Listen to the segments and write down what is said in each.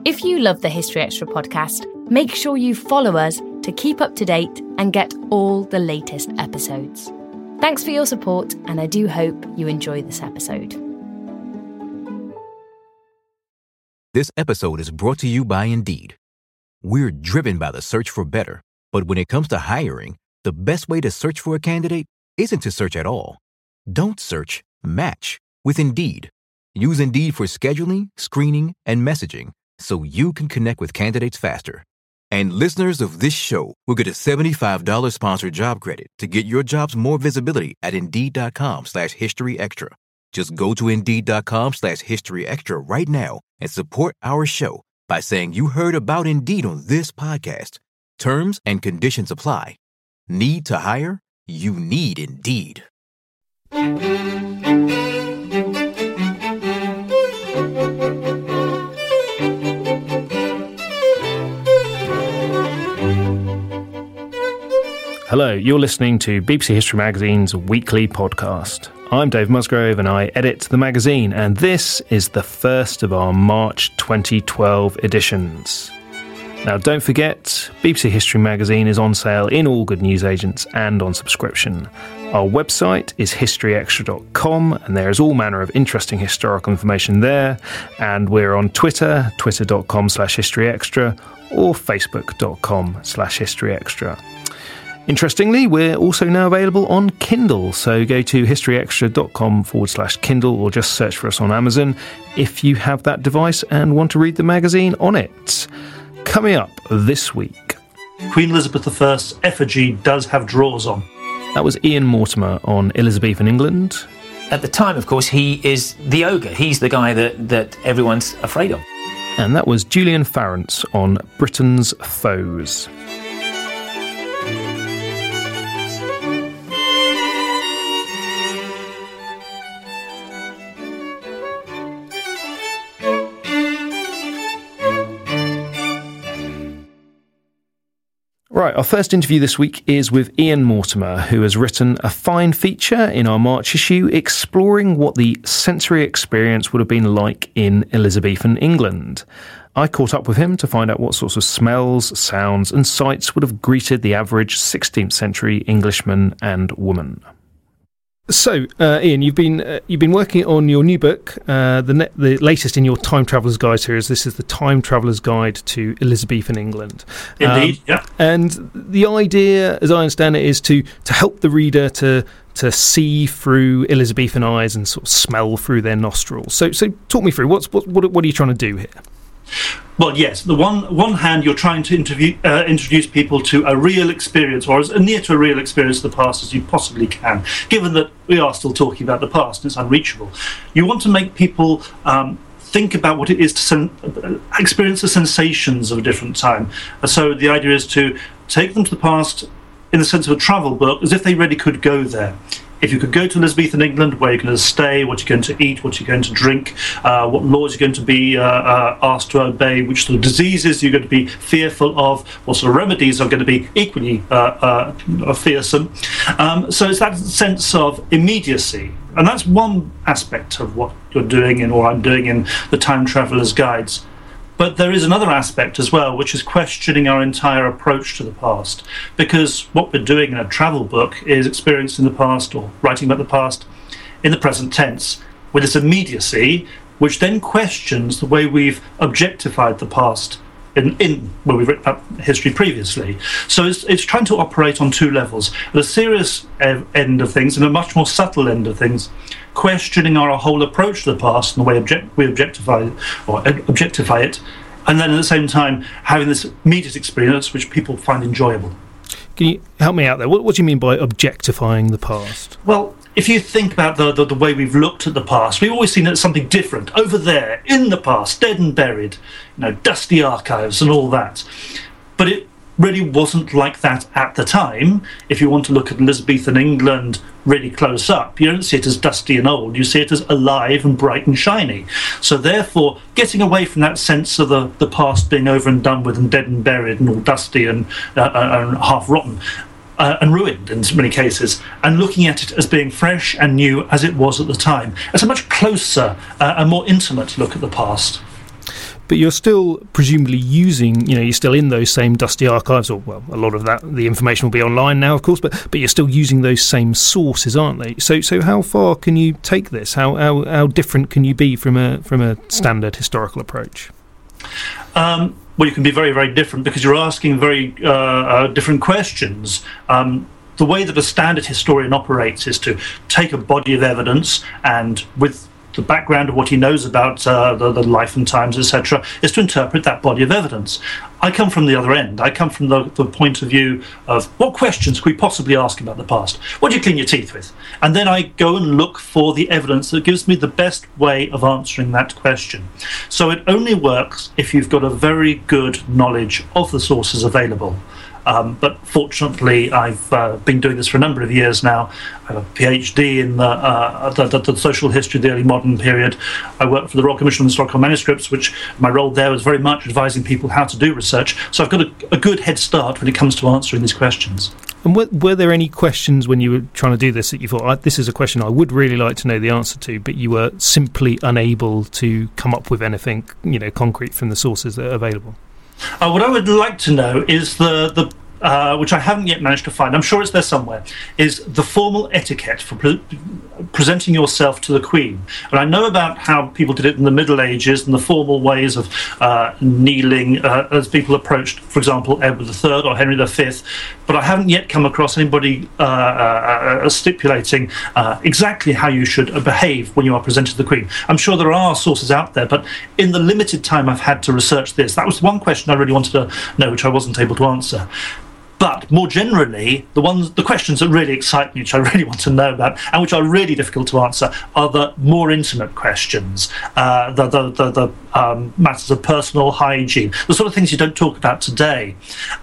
If you love the History Extra podcast, make sure you follow us to keep up to date and get all the latest episodes. Thanks for your support, and I do hope you enjoy this episode. This episode is brought to you by Indeed. We're driven by the search for better, but when it comes to hiring, the best way to search for a candidate isn't to search at all. Don't search, match with Indeed. Use Indeed for scheduling, screening, and messaging so you can connect with candidates faster. And listeners of this show will get a $75 sponsored job credit to get your jobs more visibility at Indeed.com/HistoryExtra. Just go to Indeed.com/HistoryExtra right now and support our show by saying you heard about Indeed on this podcast. Terms and conditions apply. Need to hire? You need Indeed. Hello, you're listening to BBC History Magazine's weekly podcast. I'm Dave Musgrove and I edit the magazine, and this is the first of our March 2012 editions. Now, don't forget, BBC History Magazine is on sale in all good newsagents and on subscription. Our website is historyextra.com, and there is all manner of interesting historical information there. And we're on Twitter, twitter.com/historyextra, or facebook.com/historyextra. Interestingly, we're also now available on Kindle, so go to historyextra.com/Kindle or just search for us on Amazon if you have that device and want to read the magazine on it. Coming up this week, Queen Elizabeth I's effigy does have drawers on. That was Ian Mortimer on Elizabethan England. At the time, of course, he is the ogre. He's the guy that everyone's afraid of. And that was Julian Farrance on Britain's Foes. Right, our first interview this week is with Ian Mortimer, who has written a fine feature in our March issue exploring what the sensory experience would have been like in Elizabethan England. I caught up with him to find out what sorts of smells, sounds and sights would have greeted the average 16th century Englishman and woman. So, Ian, you've been working on your new book, the latest in your Time Traveller's Guide series. This is the Time Traveller's Guide to Elizabethan England. Indeed, yeah. And the idea, as I understand it, is to help the reader to see through Elizabethan eyes and sort of smell through their nostrils. So talk me through what are you trying to do here? Well, yes. The one hand, you're trying to introduce people to a real experience, or as near to a real experience of the past as you possibly can, given that we are still talking about the past and it's unreachable. You want to make people think about what it is to experience the sensations of a different time. So the idea is to take them to the past in the sense of a travel book, as if they really could go there. If you could go to Elizabethan England, where you're going to stay, what you're going to eat, what you're going to drink, what laws you're going to be asked to obey, which sort of diseases you're going to be fearful of, what sort of remedies are going to be equally fearsome. So it's that sense of immediacy. And that's one aspect of what you're doing or I'm doing in the Time Traveller's Guides. But there is another aspect as well, which is questioning our entire approach to the past. Because what we're doing in a travel book is experiencing the past or writing about the past in the present tense with this immediacy, which then questions the way we've objectified the past in where we've written about history previously. So it's trying to operate on two levels, the serious end of things and a much more subtle end of things, questioning our whole approach to the past and the way we objectify it, and then at the same time having this immediate experience which people find enjoyable. Can you help me out there? What do you mean by objectifying the past? Well, if you think about the way we've looked at the past, we've always seen it as something different, over there, in the past, dead and buried, dusty archives and all that. But it really wasn't like that at the time. If you want to look at Elizabethan England really close up, you don't see it as dusty and old, you see it as alive and bright and shiny. So therefore, getting away from that sense of the past being over and done with and dead and buried and all dusty and half rotten, and ruined in many cases, and looking at it as being fresh and new as it was at the time. It's a much closer and more intimate look at the past. But you're still presumably using, you're still in those same dusty archives, or, well, a lot of the information will be online now, of course, but you're still using those same sources, aren't they? So how far can you take this? How different can you be from a standard historical approach? Well, you can be very, very different because you're asking very different questions. The way that a standard historian operates is to take a body of evidence and, with the background of what he knows about the life and times, etc., is to interpret that body of evidence. I come from the other end. I come from the point of view of what questions could we possibly ask about the past? What do you clean your teeth with? And then I go and look for the evidence that gives me the best way of answering that question. So it only works if you've got a very good knowledge of the sources available. But fortunately, I've been doing this for a number of years now. I have a PhD in the social history of the early modern period. I work for the Royal Commission on Historical Manuscripts, which my role there was very much advising people how to do research. So I've got a good head start when it comes to answering these questions. And were there any questions when you were trying to do this that you thought, this is a question I would really like to know the answer to, but you were simply unable to come up with anything, concrete from the sources that are available? What I would like to know is the which I haven't yet managed to find, I'm sure it's there somewhere, is the formal etiquette for presenting yourself to the Queen. And I know about how people did it in the Middle Ages and the formal ways of kneeling as people approached, for example, Edward III or Henry V, but I haven't yet come across anybody stipulating exactly how you should behave when you are presented to the Queen. I'm sure there are sources out there, but in the limited time I've had to research this, that was one question I really wanted to know, which I wasn't able to answer. But more generally, the questions that really excite me, which I really want to know about, and which are really difficult to answer, are the more intimate questions, the matters of personal hygiene, the sort of things you don't talk about today.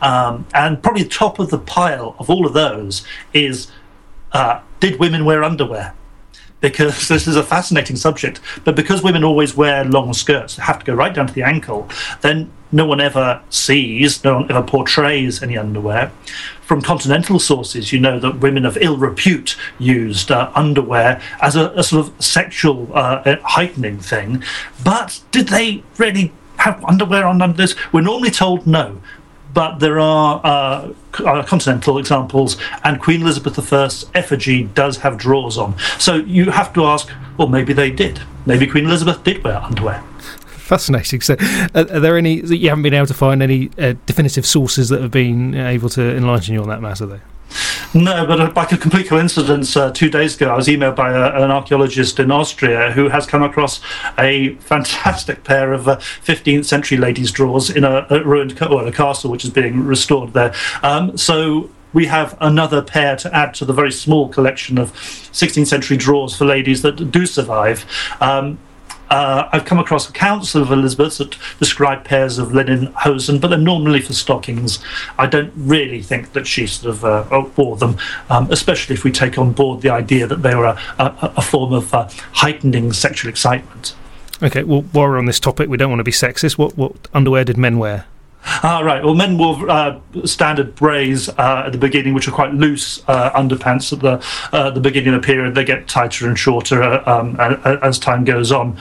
And probably top of the pile of all of those is, did women wear underwear? Because this is a fascinating subject, but because women always wear long skirts, they have to go right down to the ankle, then no one ever sees, no one ever portrays any underwear. From continental sources, you know that women of ill repute used underwear as a sort of sexual heightening thing. But did they really have underwear on under this? We're normally told no. But there are continental examples, and Queen Elizabeth I's effigy does have drawers on. So you have to ask, well, maybe they did. Maybe Queen Elizabeth did wear underwear. Fascinating. So are there any, you haven't been able to find any definitive sources that have been able to enlighten you on that matter, though? No, but by a complete coincidence, 2 days ago, I was emailed by an archaeologist in Austria who has come across a fantastic pair of 15th century ladies' drawers in a ruined a castle which is being restored there. So we have another pair to add to the very small collection of 16th century drawers for ladies that do survive. I've come across accounts of Elizabeth that describe pairs of linen hosen, but they're normally for stockings. I don't really think that she sort of wore them, especially if we take on board the idea that they were a form of heightening sexual excitement. Okay, well, while we're on this topic, we don't want to be sexist. What underwear did men wear? Right. Well, men wore standard brays at the beginning, which are quite loose underpants at the beginning of the period. They get tighter and shorter as time goes on.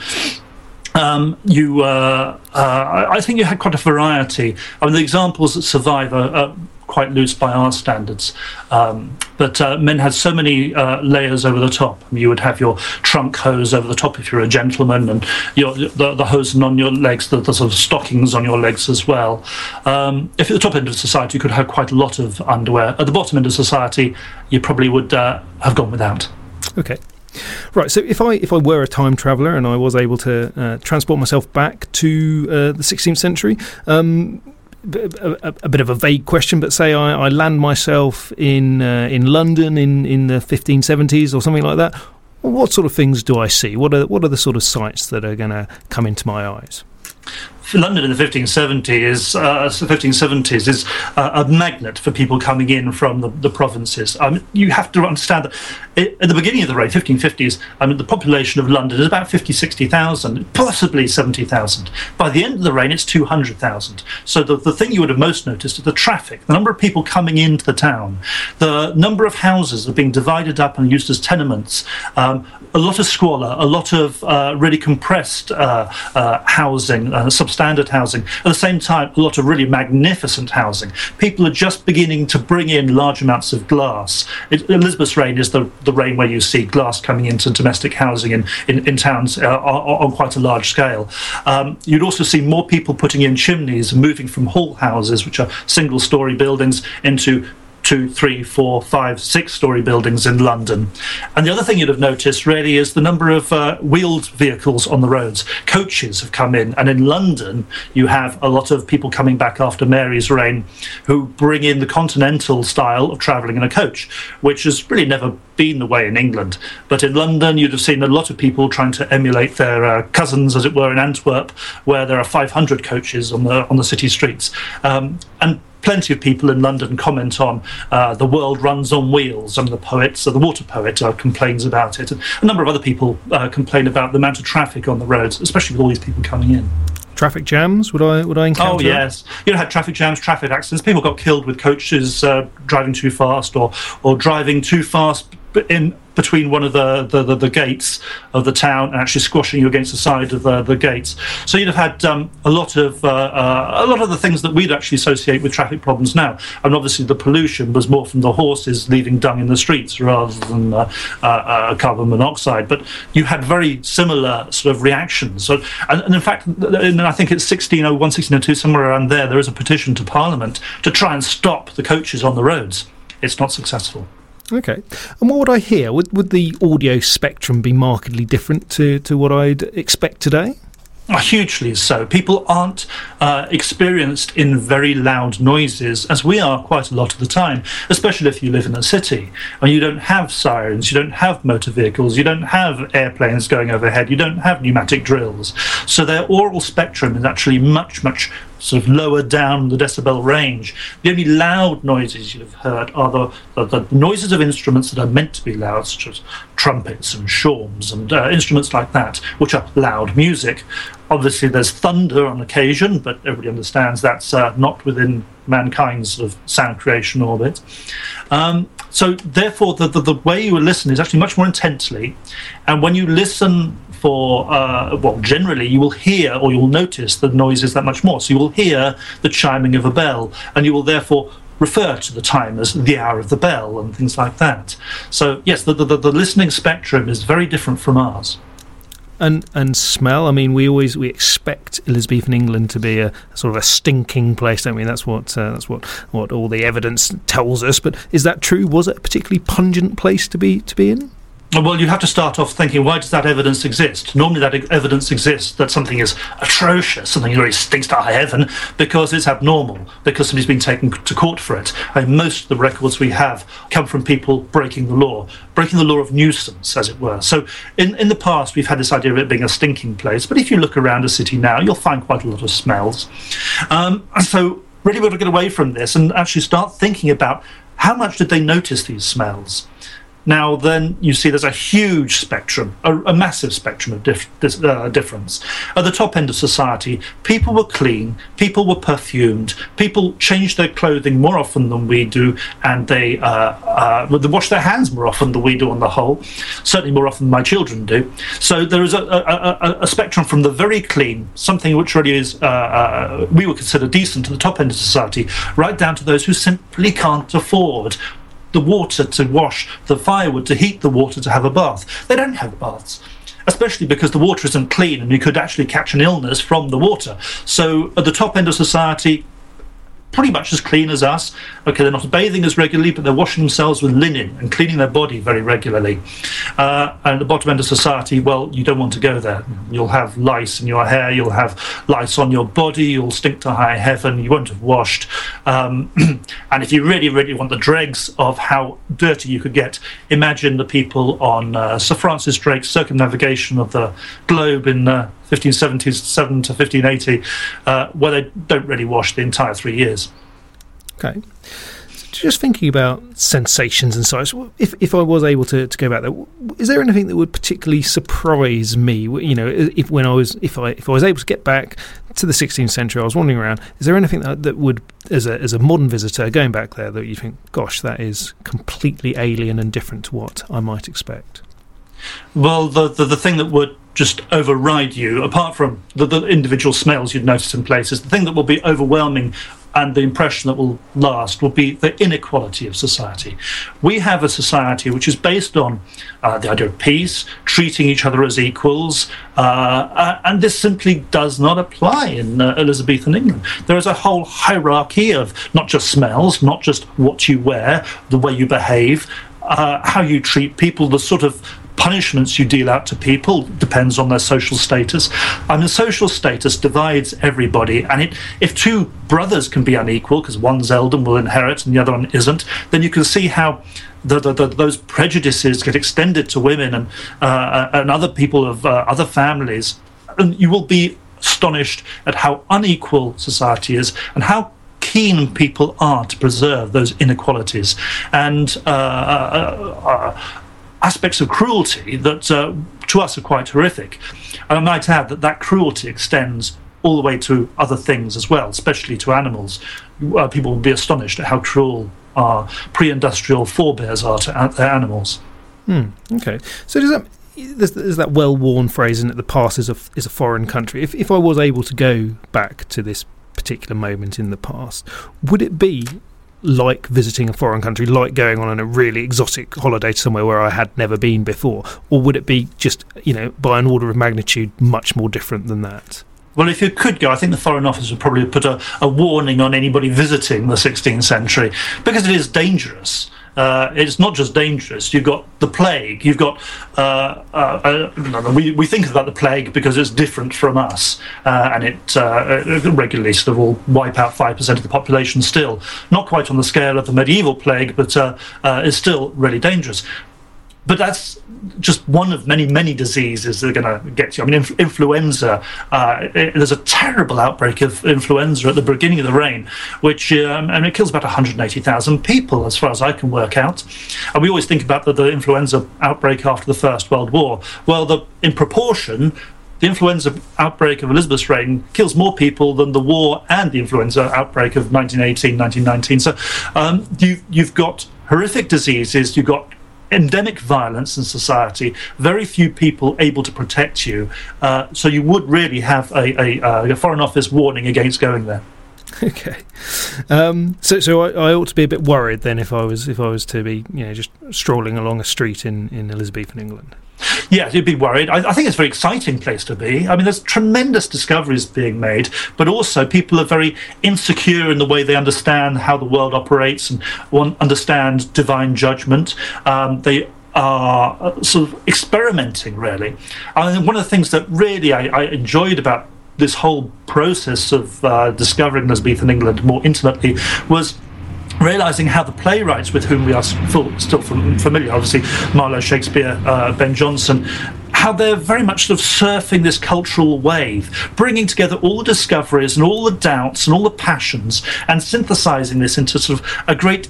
I think you had quite a variety. I mean, the examples that survive are quite loose by our standards. But men had so many layers over the top. I mean, you would have your trunk hose over the top if you're a gentleman, and the hosen on your legs, the sort of stockings on your legs as well. If at the top end of society, you could have quite a lot of underwear. At the bottom end of society, you probably would have gone without. Okay. Right, so if I were a time traveller and I was able to transport myself back to the 16th century, a bit of a vague question, but say I land myself in London in the 1570s or something like that, what sort of things do I see? What are the sort of sights that are going to come into my eyes? London in the 1570s is a magnet for people coming in from the provinces. You have to understand that at the beginning of the reign, 1550s, the population of London is about 50, 60,000, possibly 70,000. By the end of the reign, it's 200,000. So the thing you would have most noticed is the traffic, the number of people coming into the town, the number of houses that are being divided up and used as tenements, a lot of squalor, a lot of really compressed housing, substandard housing. At the same time, a lot of really magnificent housing. People are just beginning to bring in large amounts of glass. Elizabeth's reign is the reign where you see glass coming into domestic housing in towns on quite a large scale. You'd also see more people putting in chimneys and moving from hall houses, which are single-storey buildings, into 2, 3, 4, 5, 6-storey buildings in London. And the other thing you'd have noticed really is the number of wheeled vehicles on the roads. Coaches have come in, and in London you have a lot of people coming back after Mary's reign who bring in the continental style of travelling in a coach, which has really never been the way in England. But in London you'd have seen a lot of people trying to emulate their cousins, as it were, in Antwerp, where there are 500 coaches on the city streets. And plenty of people in London comment on the world runs on wheels. Some of the poets, the water poet, complains about it. And a number of other people complain about the amount of traffic on the roads, especially with all these people coming in. Traffic jams, would I encounter? Oh, yes. You had traffic jams, traffic accidents. People got killed with coaches driving too fast or driving too fast in between one of the gates of the town and actually squashing you against the side of the gates. So you'd have had a lot of the things that we'd actually associate with traffic problems now. And obviously the pollution was more from the horses leaving dung in the streets rather than carbon monoxide. But you had very similar sort of reactions. So, and in fact, I think it's 1601, 1602, somewhere around there is a petition to Parliament to try and stop the coaches on the roads. It's not successful. Okay. And what would I hear? Would the audio spectrum be markedly different to what I'd expect today? Hugely so. People aren't experienced in very loud noises, as we are quite a lot of the time, especially if you live in a city and you don't have sirens, you don't have motor vehicles, you don't have airplanes going overhead, you don't have pneumatic drills. So their aural spectrum is actually much sort of lower down the decibel range. The only loud noises you've heard are the noises of instruments that are meant to be loud, such as trumpets and shawms and instruments like that, which are loud music. Obviously there's thunder on occasion, but everybody understands that's not within mankind's sort of sound creation orbit. So therefore the way you will listen is actually much more intently, and when you listen for, generally you will hear or you'll notice the noises that much more. So you will hear the chiming of a bell, and you will therefore refer to the time as the hour of the bell and things like that. So yes, the listening spectrum is very different from ours. And smell. I mean, we expect Elizabethan England to be a sort of a stinking place, don't we? That's what all the evidence tells us. But is that true? Was it a particularly pungent place to be in? Well, you have to start off thinking, why does that evidence exist? Normally that evidence exists that something is atrocious, something really stinks to high heaven, because it's abnormal, because somebody's been taken to court for it. And most of the records we have come from people breaking the law of nuisance, as it were. So in the past, we've had this idea of it being a stinking place, but if you look around a city now, you'll find quite a lot of smells. And so really we've got to get away from this and actually start thinking about how much did they notice these smells? Now, then you see there's a huge spectrum, a massive spectrum of difference. At the top end of society, people were clean, people were perfumed, people changed their clothing more often than we do, and they wash their hands more often than we do on the whole, certainly more often than my children do. So there is a spectrum from the very clean, something which really is, we would consider decent at the top end of society, right down to those who simply can't afford the water to wash, the firewood to heat the water to have a bath. They don't have baths, especially because the water isn't clean and you could actually catch an illness from the water. So at the top end of society, pretty much as clean as us. Okay, they're not bathing as regularly, but they're washing themselves with linen and cleaning their body very regularly. And at the bottom end of society, well, you don't want to go there. You'll have lice in your hair, you'll have lice on your body, you'll stink to high heaven, you won't have washed. And if you really, really want the dregs of how dirty you could get, imagine the people on Sir Francis Drake's circumnavigation of the globe in 1577 to 1580, where they don't really wash the entire 3 years. Okay. So just thinking about sensations and such, if I was able to go back there, is there anything that would particularly surprise me? You know, if I was able to get back to the 16th century, I was wandering around, is there anything that would, as a modern visitor going back there, that you think, gosh, that is completely alien and different to what I might expect? Well, the thing that would just override you, apart from the individual smells you'd notice in places, the thing that will be overwhelming and the impression that will last will be the inequality of society. We have a society which is based on the idea of peace, treating each other as equals, and this simply does not apply in Elizabethan England. There is a whole hierarchy of not just smells, not just what you wear, the way you behave, how you treat people, the sort of punishments you deal out to people depends on their social status. And the social status divides everybody, and if two brothers can be unequal because one's elder will inherit and the other one isn't, then you can see how those prejudices get extended to women and other people of other families, and you will be astonished at how unequal society is and how keen people are to preserve those inequalities and aspects of cruelty that to us are quite horrific. And I might add that cruelty extends all the way to other things as well, especially to animals. People will be astonished at how cruel our pre-industrial forebears are to their animals. Okay. So there's that well-worn phrase, isn't it, the past is a foreign country. If I was able to go back to this particular moment in the past, would it be like visiting a foreign country, like going on a really exotic holiday to somewhere where I had never been before? Or would it be just, by an order of magnitude, much more different than that? Well, if you could go, I think the Foreign Office would probably put a warning on anybody visiting the 16th century, because it is dangerous. It's not just dangerous. You've got the plague. You've got we think about the plague because it's different from us, and it regularly sort of will wipe out 5% of the population. Still, not quite on the scale of the medieval plague, but is still really dangerous. But that's just one of many diseases that are going to get you. I mean, influenza, there's a terrible outbreak of influenza at the beginning of the reign, which and it kills about 180,000 people, as far as I can work out. And we always think about the influenza outbreak after the First World War. Well, in proportion, the influenza outbreak of Elizabeth's reign kills more people than the war and the influenza outbreak of 1918, 1919. So you've got horrific diseases, you've got endemic violence in society, very few people able to protect you, so you would really have a Foreign Office warning against going there. Okay, so I ought to be a bit worried then if I was to be just strolling along a street in Elizabethan England. Yeah, you'd be worried. I think it's a very exciting place to be. I mean, there's tremendous discoveries being made, but also people are very insecure in the way they understand how the world operates and understand divine judgment. They are sort of experimenting, really. And one of the things that really I enjoyed about this whole process of discovering Elizabethan England more intimately was realising how the playwrights with whom we are still familiar, obviously Marlowe, Shakespeare, Ben Jonson, how they're very much sort of surfing this cultural wave, bringing together all the discoveries and all the doubts and all the passions and synthesising this into sort of a great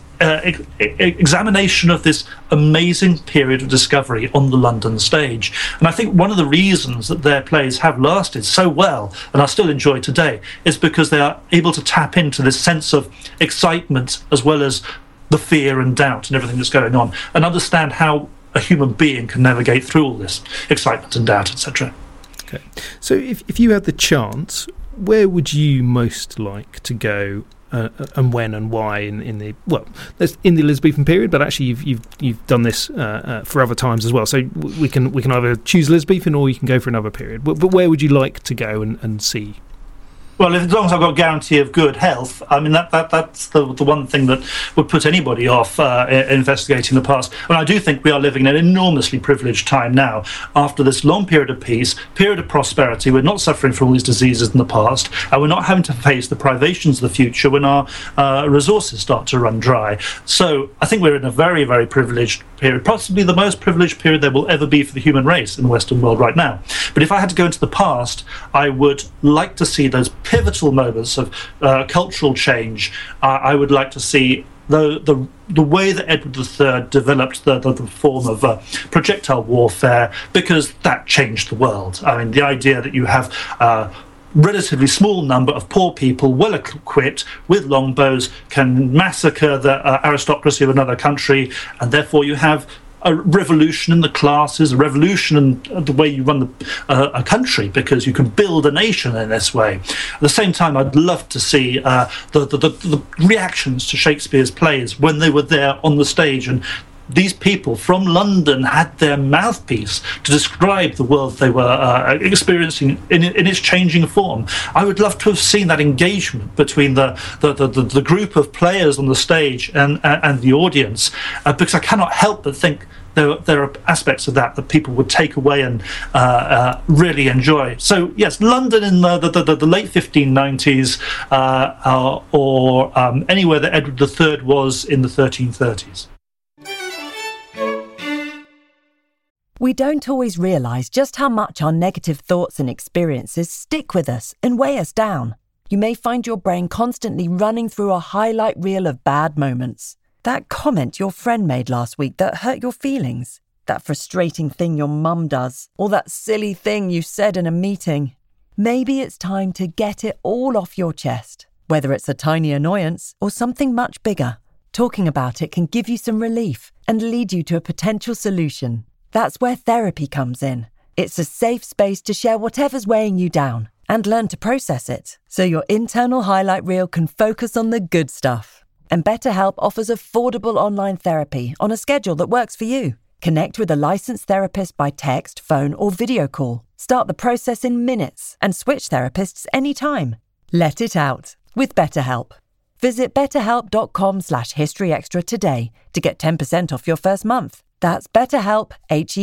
examination of this amazing period of discovery on the London stage. And I think one of the reasons that their plays have lasted so well and are still enjoyed today is because they are able to tap into this sense of excitement as well as the fear and doubt and everything that's going on, and understand how a human being can navigate through all this excitement and doubt, etc. Okay, so if you had the chance, where would you most like to go, and when and why in the Elizabethan period? But actually, you've done this for other times as well. So we can either choose Elizabethan or you can go for another period. But where would you like to go and see? Well, as long as I've got a guarantee of good health, I mean, that's the one thing that would put anybody off investigating the past. And I do think we are living in an enormously privileged time now. After this long period of peace, period of prosperity, we're not suffering from all these diseases in the past, and we're not having to face the privations of the future when our resources start to run dry. So I think we're in a very, very privileged period, possibly the most privileged period there will ever be for the human race in the Western world right now. But if I had to go into the past, I would like to see those pivotal moments of cultural change. I would like to see the way that Edward III developed the form of projectile warfare, because that changed the world. I mean, the idea that you have relatively small number of poor people, well equipped with longbows, can massacre the aristocracy of another country, and therefore you have a revolution in the classes, a revolution in the way you run a country, because you can build a nation in this way. At the same time, I'd love to see the reactions to Shakespeare's plays when they were there on the stage, and these people from London had their mouthpiece to describe the world they were experiencing in its changing form. I would love to have seen that engagement between the group of players on the stage and the audience, because I cannot help but think there are aspects of that people would take away and really enjoy. So yes, London in the late 1590s, or anywhere that Edward III was in the 1330s. We don't always realise just how much our negative thoughts and experiences stick with us and weigh us down. You may find your brain constantly running through a highlight reel of bad moments. That comment your friend made last week that hurt your feelings. That frustrating thing your mum does. Or that silly thing you said in a meeting. Maybe it's time to get it all off your chest. Whether it's a tiny annoyance or something much bigger, talking about it can give you some relief and lead you to a potential solution. That's where therapy comes in. It's a safe space to share whatever's weighing you down and learn to process it, so your internal highlight reel can focus on the good stuff. And BetterHelp offers affordable online therapy on a schedule that works for you. Connect with a licensed therapist by text, phone, or video call. Start the process in minutes and switch therapists anytime. Let it out with BetterHelp. Visit betterhelp.com/historyextra today to get 10% off your first month. That's BetterHelp,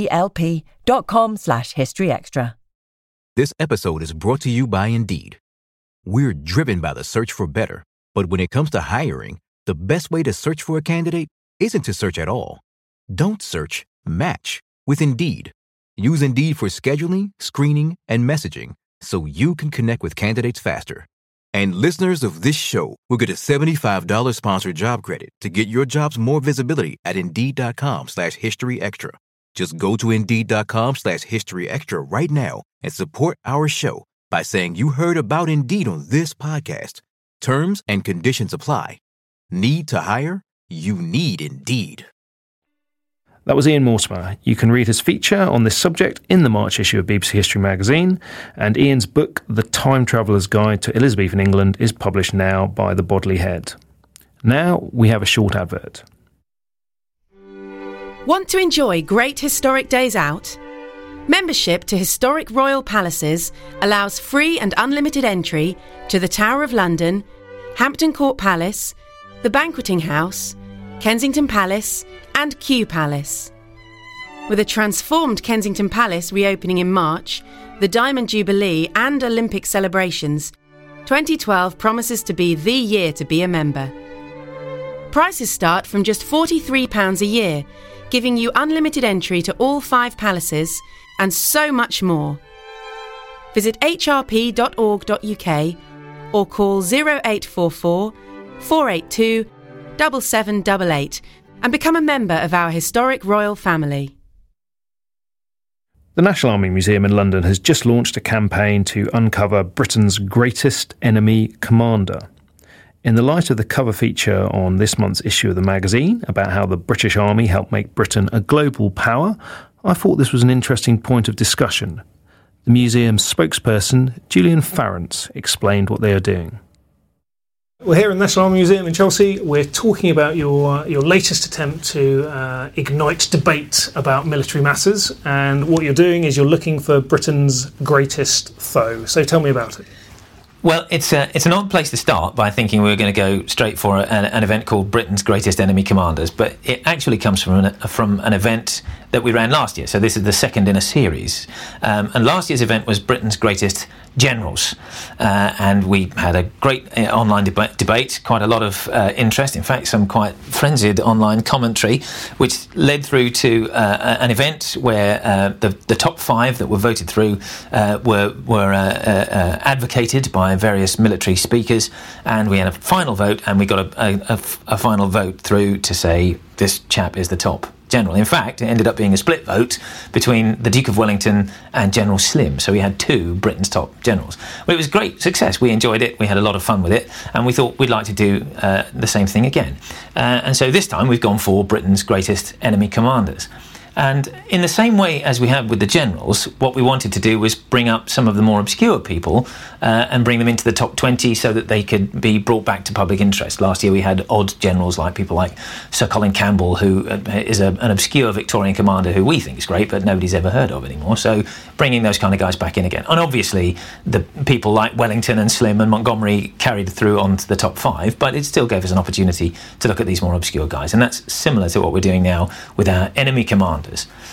HELP.com/historyextra. This episode is brought to you by Indeed. We're driven by the search for better, but when it comes to hiring, the best way to search for a candidate isn't to search at all. Don't search, match with Indeed. Use Indeed for scheduling, screening, and messaging so you can connect with candidates faster. And listeners of this show will get a $75 sponsored job credit to get your jobs more visibility at Indeed.com/historyextra. Just go to Indeed.com/historyextra right now and support our show by saying you heard about Indeed on this podcast. Terms and conditions apply. Need to hire? You need Indeed. That was Ian Mortimer. You can read his feature on this subject in the March issue of BBC History magazine, and Ian's book, The Time Traveller's Guide to Elizabethan England, is published now by the Bodley Head. Now we have a short advert. Want to enjoy great historic days out? Membership to Historic Royal Palaces allows free and unlimited entry to the Tower of London, Hampton Court Palace, the Banqueting House, Kensington Palace, and Kew Palace. With a transformed Kensington Palace reopening in March, the Diamond Jubilee and Olympic celebrations, 2012 promises to be the year to be a member. Prices start from just £43 a year, giving you unlimited entry to all 5 palaces and so much more. Visit hrp.org.uk or call 0844 482 7788 and become a member of our historic royal family. The National Army Museum in London has just launched a campaign to uncover Britain's greatest enemy commander. In the light of the cover feature on this month's issue of the magazine about how the British Army helped make Britain a global power, I thought this was an interesting point of discussion. The museum's spokesperson, Julian Farrance, explained what they are doing. Well, here in the National Army Museum in Chelsea, we're talking about your latest attempt to ignite debate about military matters, and what you're doing is you're looking for Britain's greatest foe. So tell me about it. Well, it's an odd place to start by thinking we were going to go straight for an event called Britain's Greatest Enemy Commanders, but it actually comes from an event that we ran last year. So this is the second in a series. And last year's event was Britain's Greatest Generals. And we had a great online debate, quite a lot of interest, in fact, some quite frenzied online commentary, which led through to an event where the top 5 that were voted through were advocated by various military speakers, and we had a final vote, and we got a final vote through to say this chap is the top. general. In fact, it ended up being a split vote between the Duke of Wellington and General Slim. So we had 2 Britain's top generals. Well, it was a great success. We enjoyed it. We had a lot of fun with it. And we thought we'd like to do the same thing again. And so this time we've gone for Britain's greatest enemy commanders. And in the same way as we have with the generals, what we wanted to do was bring up some of the more obscure people and bring them into the top 20 so that they could be brought back to public interest. Last year we had odd generals like people like Sir Colin Campbell, who is an obscure Victorian commander who we think is great, but nobody's ever heard of anymore. So bringing those kind of guys back in again. And obviously the people like Wellington and Slim and Montgomery carried through onto the top 5, but it still gave us an opportunity to look at these more obscure guys. And that's similar to what we're doing now with our enemy commanders.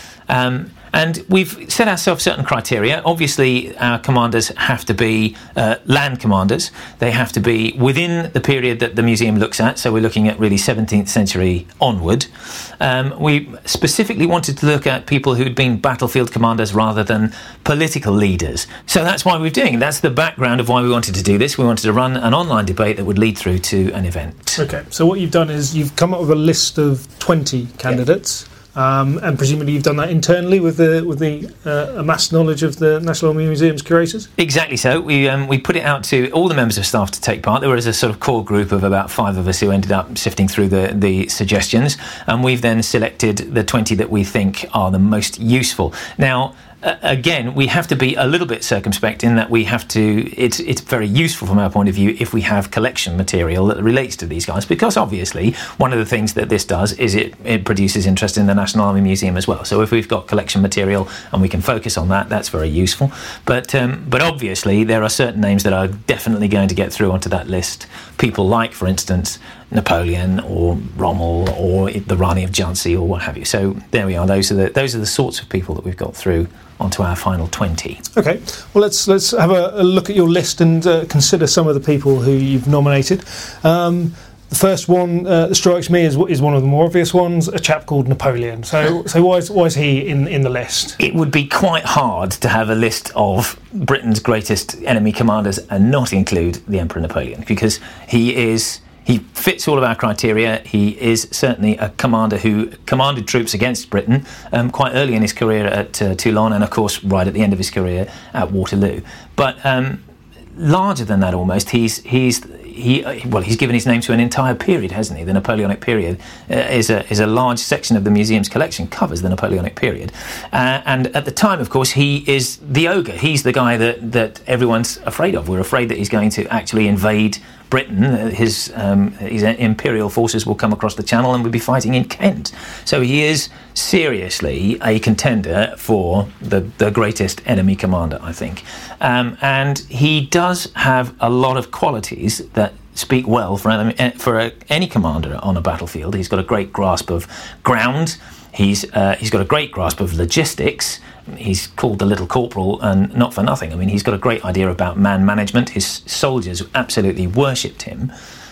And we've set ourselves certain criteria. Obviously, our commanders have to be land commanders. They have to be within the period that the museum looks at. So we're looking at really 17th century onward. We specifically wanted to look at people who'd been battlefield commanders rather than political leaders. So that's why we're doing it. That's the background of why we wanted to do this. We wanted to run an online debate that would lead through to an event. Okay, so what you've done is you've come up with a list of 20 candidates. Yep. And presumably you've done that internally with the amassed knowledge of the National Army Museum's curators? Exactly so. We put it out to all the members of staff to take part. There was a sort of core group of about 5 of us who ended up sifting through the suggestions, and we've then selected the 20 that we think are the most useful. Now, again, we have to be a little bit circumspect in that we have to. It's very useful from our point of view if we have collection material that relates to these guys, because obviously one of the things that this does is it produces interest in the National Army Museum as well. So if we've got collection material and we can focus on that, that's very useful. But obviously there are certain names that are definitely going to get through onto that list. People like, for instance, Napoleon or Rommel or the Rani of Jhansi or what have you. So there we are. Those are the sorts of people that we've got through onto our final 20. Okay, well let's have a look at your list and consider some of the people who you've nominated. The first one that strikes me is one of the more obvious ones, a chap called Napoleon. So why is he in the list? It would be quite hard to have a list of Britain's greatest enemy commanders and not include the Emperor Napoleon, because he fits all of our criteria. He is certainly a commander who commanded troops against Britain quite early in his career at Toulon, and of course right at the end of his career at Waterloo. But larger than that almost, he's given his name to an entire period, hasn't he? The Napoleonic period is a large section of the museum's collection, covers the Napoleonic period. And at the time, of course, he is the ogre. He's the guy that everyone's afraid of. We're afraid that he's going to actually invade Britain. His imperial forces will come across the Channel and we'll be fighting in Kent. So he is seriously a contender for the greatest enemy commander, I think. And he does have a lot of qualities that speak well for any commander on a battlefield. He's got a great grasp of ground. He's got a great grasp of logistics. He's called the Little Corporal, and not for nothing. I mean, he's got a great idea about man management. His soldiers absolutely worshipped him.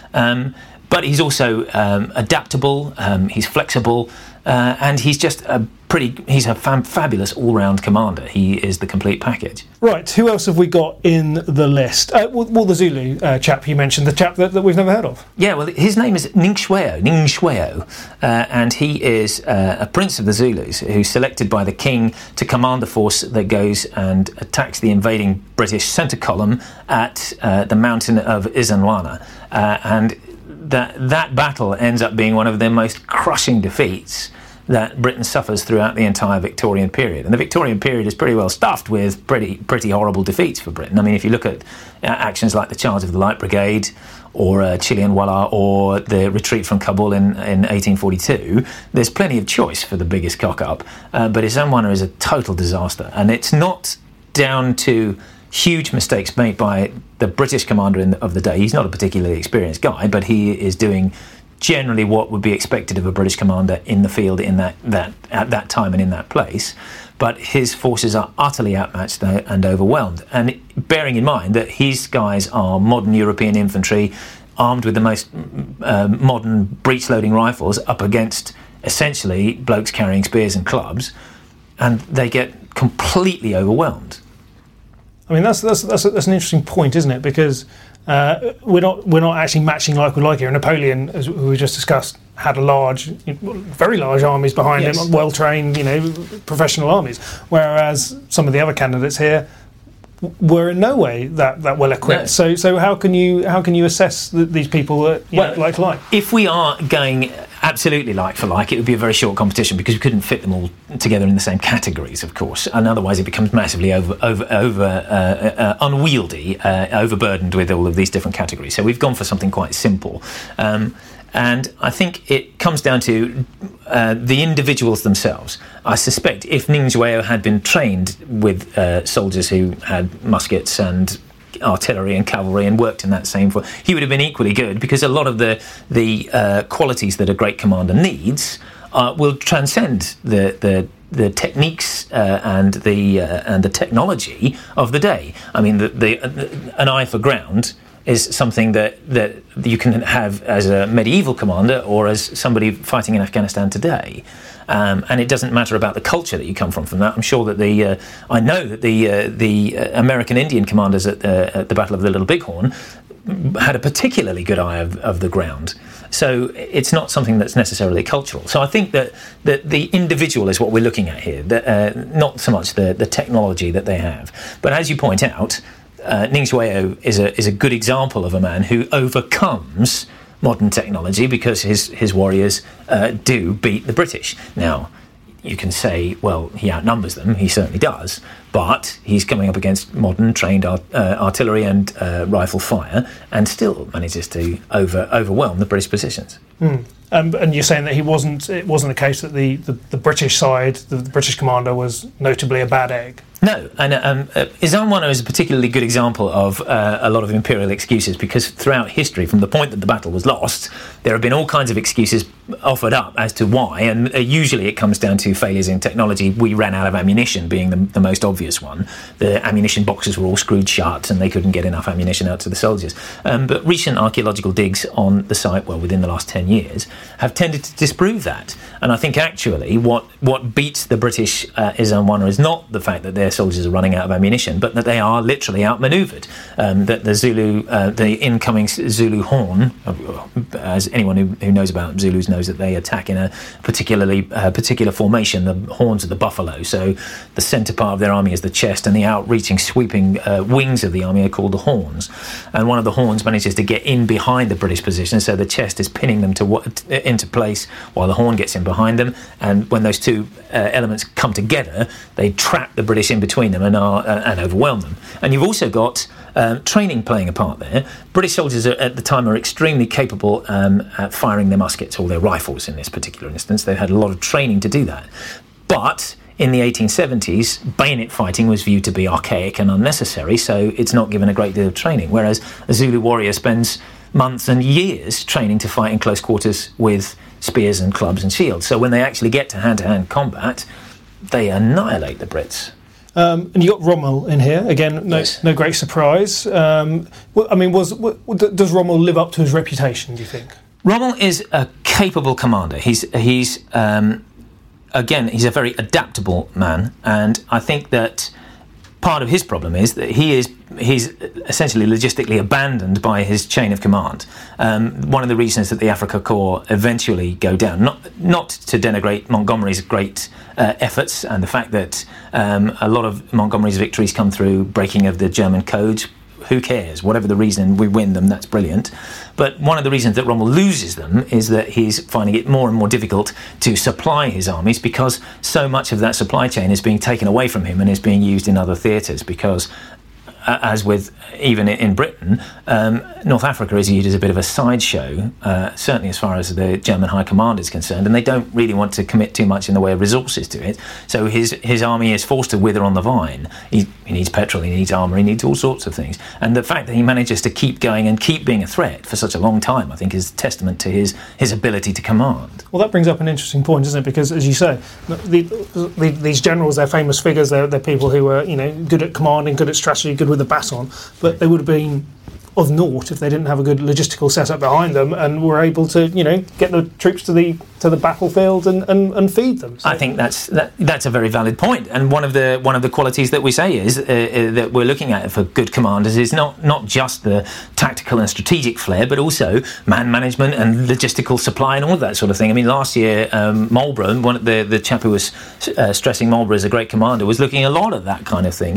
But he's also adaptable, he's flexible, and he's just he's a fabulous all-round commander. He is the complete package. Right, who else have we got in the list? Well, the Zulu chap you mentioned, the chap that we've never heard of. Yeah, well, his name is Ningshweo, and he is a prince of the Zulus who's selected by the king to command the force that goes and attacks the invading British centre column at the mountain of Izanwana. And that battle ends up being one of the most crushing defeats that Britain suffers throughout the entire Victorian period. And the Victorian period is pretty well stuffed with pretty horrible defeats for Britain. I mean, if you look at actions like the charge of the Light Brigade or Chilianwala or the retreat from Kabul in 1842, there's plenty of choice for the biggest cock-up. But Izanwana is a total disaster. And it's not down to huge mistakes made by the British commander of the day. He's not a particularly experienced guy, but he is doing generally what would be expected of a British commander in the field at that time and in that place. But his forces are utterly outmatched and overwhelmed. And bearing in mind that his guys are modern European infantry, armed with the most modern breech-loading rifles, up against essentially blokes carrying spears and clubs, and they get completely overwhelmed. I mean, that's an interesting point, isn't it? Because we're not actually matching like we like here. Napoleon, as we just discussed, had very large armies behind him, well-trained, professional armies. Whereas some of the other candidates here were in no way that well equipped. No. So how can you assess these people like? If we are going absolutely like for like, it would be a very short competition because we couldn't fit them all together in the same categories, of course, and otherwise it becomes massively unwieldy, overburdened with all of these different categories. So we've gone for something quite simple. And I think it comes down to the individuals themselves. I suspect if Ning Xueo had been trained with soldiers who had muskets and artillery and cavalry and worked in that same form, he would have been equally good, because a lot of the qualities that a great commander needs will transcend the techniques and the technology of the day. I mean, an eye for ground is something that you can have as a medieval commander or as somebody fighting in Afghanistan today. And it doesn't matter about the culture that you come from that. I'm sure that I know that the American Indian commanders at the Battle of the Little Bighorn had a particularly good eye of the ground. So it's not something that's necessarily cultural. So I think that the individual is what we're looking at here, not so much the technology that they have. But as you point out, Ning Xueo is a good example of a man who overcomes modern technology because his warriors do beat the British. Now, you can say, well, he outnumbers them. He certainly does. But he's coming up against modern trained artillery and rifle fire, and still manages to overwhelm the British positions. And you're saying that it wasn't a case that the British side, the British commander, was notably a bad egg? No, and Izan Wanner is a particularly good example of a lot of imperial excuses, because throughout history, from the point that the battle was lost, there have been all kinds of excuses offered up as to why, and usually it comes down to failures in technology. We ran out of ammunition being the most obvious one. The ammunition boxes were all screwed shut and they couldn't get enough ammunition out to the soldiers. But recent archaeological digs on the site, within the last 10 years, have tended to disprove that. And I think actually what beats the British Izan Wanner is not the fact that their soldiers are running out of ammunition, but that they are literally outmaneuvered. That the incoming Zulu horn, as anyone who knows about Zulus knows, that they attack in a particular formation, the horns of the buffalo. So the centre part of their army is the chest, and the outreaching, sweeping wings of the army are called the horns. And one of the horns manages to get in behind the British position, so the chest is pinning them into place while the horn gets in behind them. And when those two elements come together, they trap the British in between them and overwhelm them. And you've also got training playing a part there. British soldiers at the time are extremely capable at firing their muskets or their rifles in this particular instance. They had a lot of training to do that. But in the 1870s, bayonet fighting was viewed to be archaic and unnecessary, so it's not given a great deal of training, whereas a Zulu warrior spends months and years training to fight in close quarters with spears and clubs and shields. So when they actually get to hand-to-hand combat, they annihilate the Brits. And you got Rommel in here again. No great surprise. Does Rommel live up to his reputation, do you think? Rommel is a capable commander. He's a very adaptable man, and I think that part of his problem is that he's essentially logistically abandoned by his chain of command. One of the reasons that the Afrika Korps eventually go down, not to denigrate Montgomery's great efforts and the fact that a lot of Montgomery's victories come through breaking of the German codes. Who cares? Whatever the reason we win them, that's brilliant. But one of the reasons that Rommel loses them is that he's finding it more and more difficult to supply his armies, because so much of that supply chain is being taken away from him and is being used in other theatres, because as with even in Britain, North Africa is viewed as a bit of a sideshow, certainly as far as the German High Command is concerned, and they don't really want to commit too much in the way of resources to it. So his army is forced to wither on the vine. He needs petrol, he needs armour, he needs all sorts of things. And the fact that he manages to keep going and keep being a threat for such a long time, I think, is testament to his ability to command. Well, that brings up an interesting point, doesn't it? Because, as you say, these generals, they're famous figures, they're people who are good at commanding, good at strategy, good with the baton, but they would have been of naught if they didn't have a good logistical setup behind them and were able to, get the troops to the battlefield and feed them. So. I think that's a very valid point, and one of the qualities that we say is that we're looking at for good commanders is not just the tactical and strategic flair, but also man management and logistical supply and all that sort of thing. I mean, last year Marlborough, the chap who was stressing Marlborough as a great commander, was looking a lot at that kind of thing.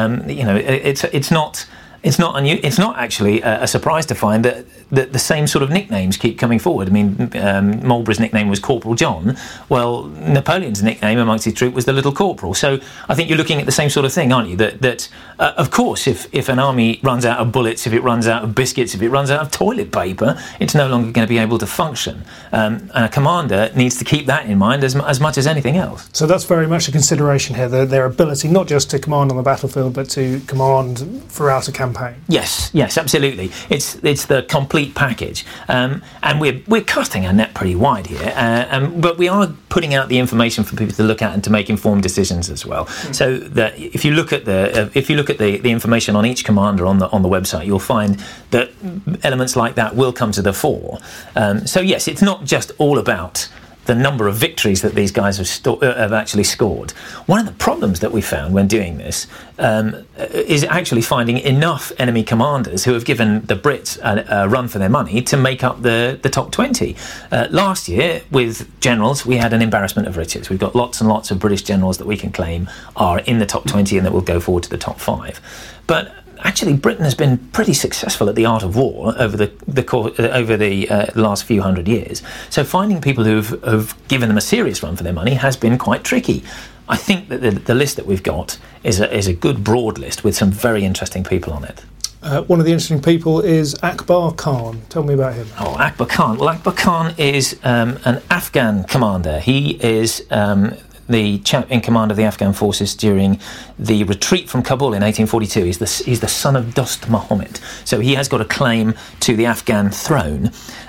It's not actually a surprise to find that the same sort of nicknames keep coming forward. I mean, Marlborough's nickname was Corporal John. Well, Napoleon's nickname amongst his troop was the Little Corporal. So I think you're looking at the same sort of thing, aren't you? That of course, if an army runs out of bullets, if it runs out of biscuits, if it runs out of toilet paper, it's no longer going to be able to function. And a commander needs to keep that in mind as much as anything else. So that's very much a consideration here, their ability not just to command on the battlefield, but to command throughout a campaign. Yes, absolutely. It's the complete package, and we're casting our net pretty wide here, but we are putting out the information for people to look at and to make informed decisions as well. So that if you look at the information on each commander on the website, you'll find that elements like that will come to the fore. So yes, it's not just all about the number of victories that these guys have actually scored. One of the problems that we found when doing this is actually finding enough enemy commanders who have given the Brits a run for their money to make up the top 20. Last year, with generals, we had an embarrassment of riches. We've got lots and lots of British generals that we can claim are in the top 20 and that will go forward to the top 5. But actually, Britain has been pretty successful at the art of war over the last few hundred years. So finding people who've given them a serious run for their money has been quite tricky. I think that the list that we've got is a good broad list with some very interesting people on it. One of the interesting people is Akbar Khan. Tell me about him. Oh, Akbar Khan. Well, Akbar Khan is an Afghan commander. He is the chap in command of the Afghan forces during the retreat from Kabul in 1842. He's the son of Dost Muhammad, so he has got a claim to the Afghan throne.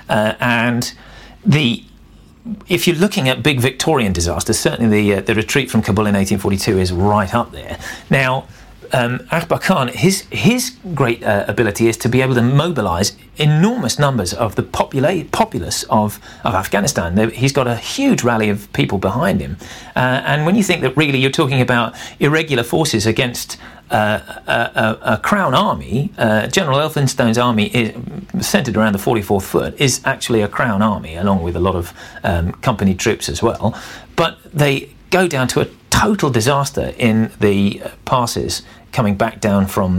If you're looking at big Victorian disasters, certainly the retreat from Kabul in 1842 is right up there. Now, Akbar Khan, his great ability is to be able to mobilise enormous numbers of the populace of Afghanistan. He's got a huge rally of people behind him. And when you think that really you're talking about irregular forces against a crown army, General Elphinstone's army is centred around the 44th Foot, is actually a crown army, along with a lot of company troops as well. But they go down to a total disaster in the passes coming back down from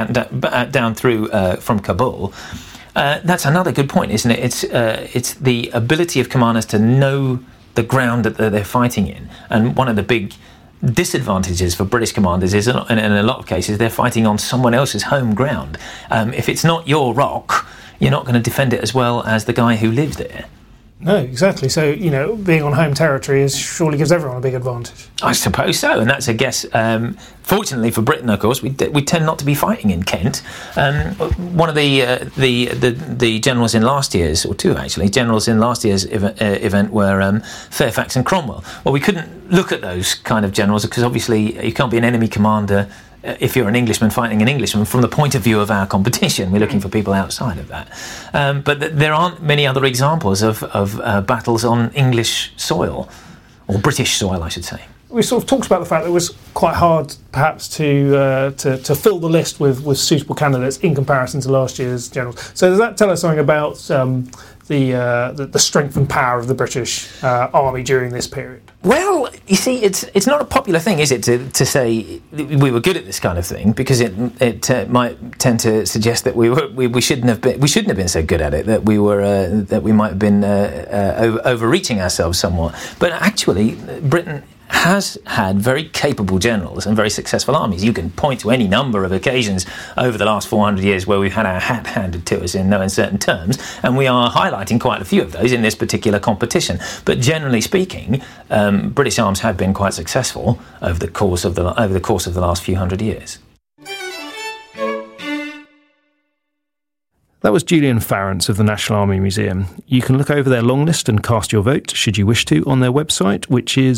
from Kabul. That's another good point, isn't it? It's the ability of commanders to know the ground that they're fighting in, and one of the big disadvantages for British commanders is, in a lot of cases, they're fighting on someone else's home ground. If it's not your rock, you're not going to defend it as well as the guy who lives there. No, exactly. So, being on home territory surely gives everyone a big advantage. I suppose so, and that's a guess. Fortunately for Britain, of course, we tend not to be fighting in Kent. One of the generals in last year's, or two actually, generals in last year's event were Fairfax and Cromwell. Well, we couldn't look at those kind of generals because obviously you can't be an enemy commander if you're an Englishman fighting an Englishman from the point of view of our competition. We're looking for people outside of that. But there aren't many other examples of battles on English soil, or British soil, I should say. We sort of talked about the fact that it was quite hard, perhaps, to fill the list with suitable candidates in comparison to last year's generals. So does that tell us something about the strength and power of the British army during this period? Well, you see, it's not a popular thing, is it, to say we were good at this kind of thing, because it might tend to suggest that we shouldn't have been so good at it, that we might have been overreaching ourselves somewhat. But actually, Britain has had very capable generals and very successful armies. You can point to any number of occasions over the last 400 years where we've had our hat handed to us in no uncertain terms, and we are highlighting quite a few of those in this particular competition. But generally speaking, British arms have been quite successful over the course of the last few hundred years. That was Julian Farrance of the National Army Museum. You can look over their long list and cast your vote, should you wish to, on their website, which is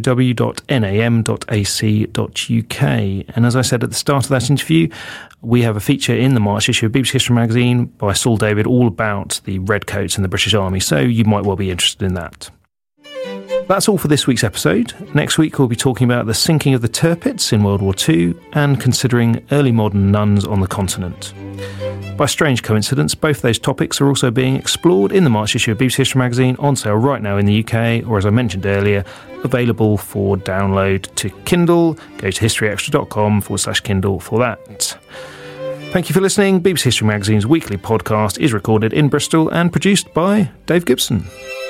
www.nam.ac.uk. And as I said at the start of that interview, we have a feature in the March issue of BBC History Magazine by Saul David all about the Redcoats and the British Army, so you might well be interested in that. That's all for this week's episode. Next week we'll be talking about the sinking of the Tirpitz in World War II and considering early modern nuns on the continent. By strange coincidence, both those topics are also being explored in the March issue of BBC History Magazine, on sale right now in the UK, or as I mentioned earlier, available for download to Kindle. Go to historyextra.com/Kindle for that. Thank you for listening. BBC History Magazine's weekly podcast is recorded in Bristol and produced by Dave Gibson.